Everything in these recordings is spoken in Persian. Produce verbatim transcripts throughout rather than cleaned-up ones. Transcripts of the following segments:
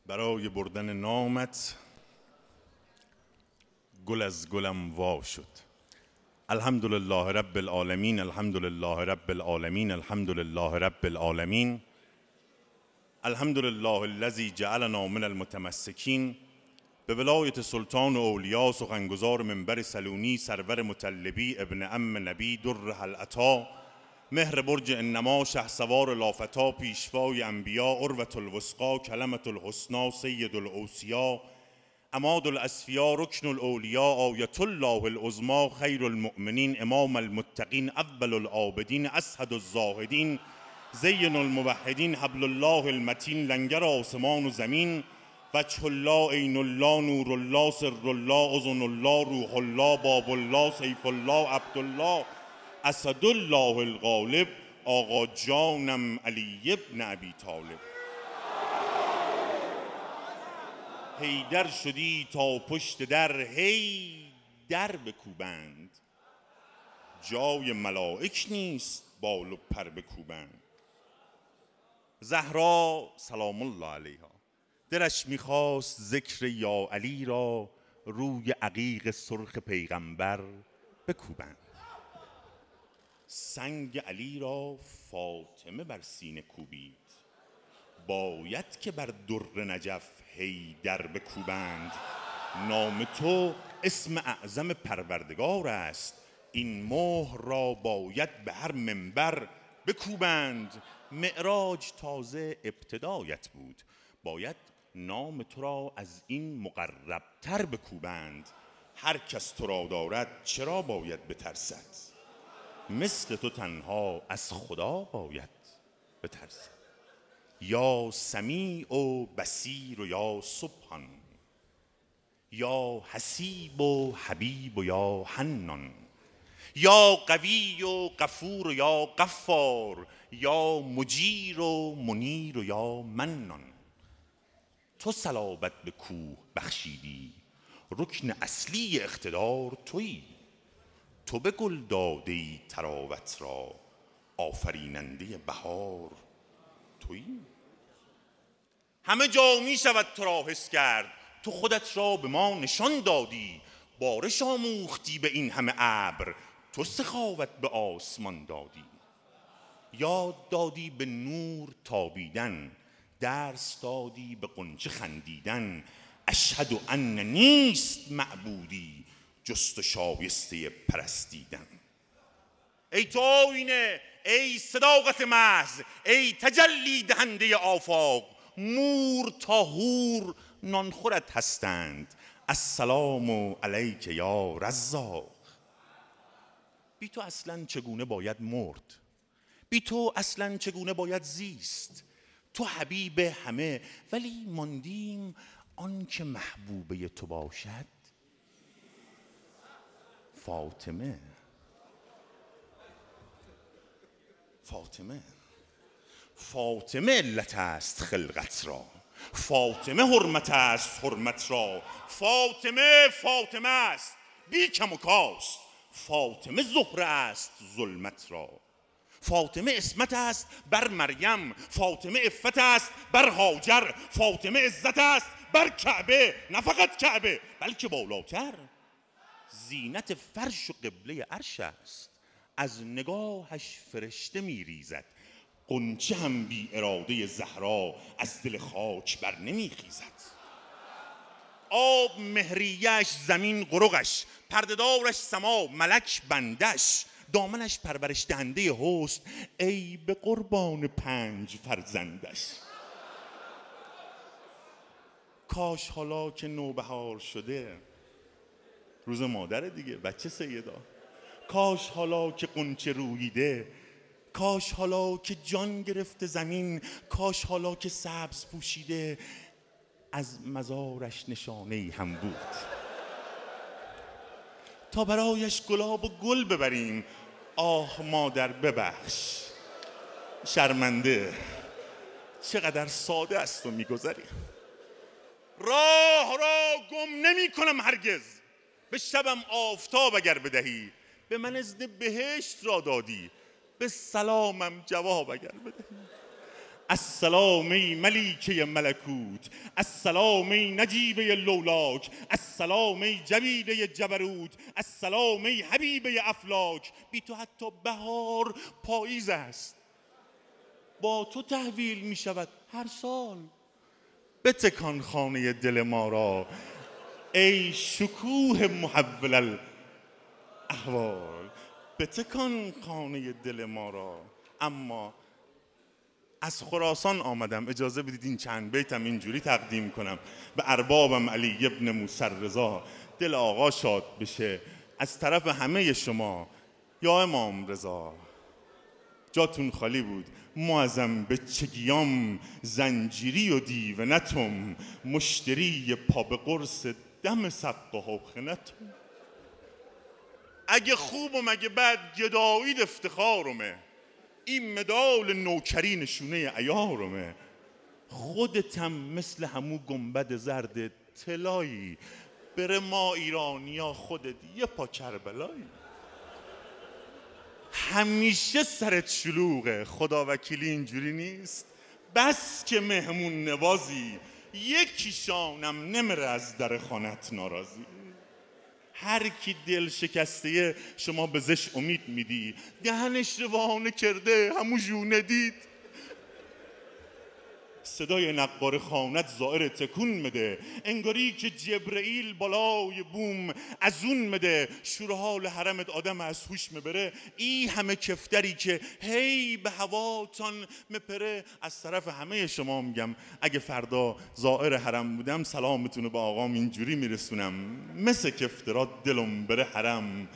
برای بردن نامت گل از گلم وا شد. الحمدلله رب العالمین، الحمدلله رب العالمین، الحمدلله رب العالمین، الحمدلله الذی جعلنا من المتمسکین. به ولایت سلطان اولیا سخنگزار منبر سلونی سرور مطلبی ابن ام نبی در العطا مهر برج انما شهسوار لافتا پیشوای انبیا عروة الوثقی کلمة الحسنی سید الاوصیا عماد الاصفیا رکن الاولیا آیة الله العظمی خیر المؤمنین امام المتقین اول العابدین اسعد الزاهدین زین الموحدین حبل الله المتین لنگر آسمان و زمین وجه الله عین الله نور الله سر الله اذن الله روح الله باب الله سیف الله عبدالله اسد الله الغالب آقا جانم علی ابن ابی طالب. حیدر شدی تا پشت در هی در بکوبند، جای ملائک نیست بال و پر بکوبند. زهرا سلام الله علیها دلش میخواست ذکر یا علی را روی عقیق سرخ پیغمبر بکوبند. سنگ علی را فاطمه بر سینه کوبید، باید که بر در نجف حیدر بکوبند. نام تو اسم اعظم پروردگار است، این مهر را باید به هر منبر بکوبند. معراج تازه ابتدایت بود، باید نام تو را از این مقربتر بکوبند. هر کس تو را دارد چرا باید بترسد، مثل تو تنها از خدا باید بترسد. یا سمیع و بصیر و یا سبحان، یا حسیب و حبیب و یا حنان، یا قوی و غفور و یا غفار، یا مجیر و منیر و یا منان. تو صلابت به کوه بخشیدی، رکن اصلی اقتدار تویی. تو به گل داده‌ای طراوت را، آفریننده بهار تویی. همه جا می شود تو را حس کرد، تو خودت را به ما نشان دادی. بارش آموختی به این همه ابر، تو سخاوت به آسمان دادی. یاد دادی به نور تابیدن، درس دادی به غنچه خندیدن. اشهد ان نیست معبودی جست و شایسته پرستیدن. ای تو آینه، ای صداقت محض، ای تجلی دهنده آفاق. مور تا هور نانخورت هستند، السلام علیک یا رزاق. بی تو اصلا چگونه باید مرد، بی تو اصلا چگونه باید زیست. تو حبیب همه ولی ماندیم آن که محبوبه تو باشد فاطمه. فاطمه فاطمه علت است خلقت را، فاطمه حرمت است حرمت را. فاطمه فاطمه است بی کم و کاست، فاطمه زهره است ظلمت را. فاطمه اسمت است بر مریم، فاطمه عفت است بر هاجر. فاطمه عزت است بر کعبه، نه فقط کعبه بلکه بالاتر. زینت فرش و قبله عرش است، از نگاهش فرشته می ریزد. غنچه هم بی اراده زهرا از دل خاک بر نمی خیزد. آب مهریش زمین قرقش، پردهدارش سما ملک بندش. دامنش پرورش دهنده حسن، ای به قربان پنج فرزندش. کاش حالا که نوبهار شده، روز مادر دیگه بچه سیدا، کاش حالا که غنچه روییده، کاش حالا که جان گرفته زمین، کاش حالا که سبز پوشیده، از مزارش نشانه ای هم بود تا برایش گلاب و گل ببریم. آه مادر ببخش، شرمنده چقدر ساده است و میگذری. راه را گم نمی کنم هرگز، به شبم آفتاب اگر بدهی. به من اذن بهشت را دادی، به سلامم جواب اگر بدهی. السلام ای ملیکه ملکوت، السلام ای نجیبه لولاک، السلام ای جبیده جبروت، السلام ای حبیبه افلاک. بی تو حتی بهار پاییز است، با تو تحویل می شود هر سال. بتکان خانه دل ما را ای شکوه محول الاحوال، بتکان خانه دل ما را. اما از خراسان آمدم، اجازه بدید این چند بیتم اینجوری تقدیم کنم به اربابم علی ابن موسی رضا. دل آقا شاد بشه از طرف همه شما. یا امام رضا جاتون خالی بود، معظم به چگیام زنجیری و دیونتم، مشتری پا به قرص دم سقه و خنتم. اگه خوب و مگه بد گدایید افتخارمه، این مدال نوکری نشونه عیارمه. خودتم مثل همو گنبد زرد طلایی، بره ما ایرانیا خودت یه پا کربلایی. همیشه سرت شلوغه، خدا وکیلی اینجوری نیست. بس که مهمون نوازی، یکی شانم نمره از در خانت ناراضی. هر کی دل شکسته شما به زش امید میدی، دهنش روانه کرده همو جونه دید. صدای نقار خانت زائر تکون مده، انگاری که جبرئیل بالای بوم از اون مده. شورحال حرمت آدم از هوش مبره، ای همه کفتری که هی به هواتان مپره. از طرف همه شما میگم اگه فردا زائر حرم بودم سلامتونو به آقام اینجوری میرسونم، مثل کفترات دلم بره حرم.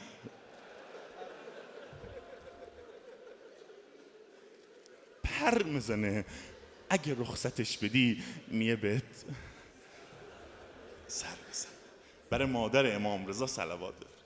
پر میزنه اگه رخصتش بدی میه بهت سر بزن. برای مادر امام رضا صلوات.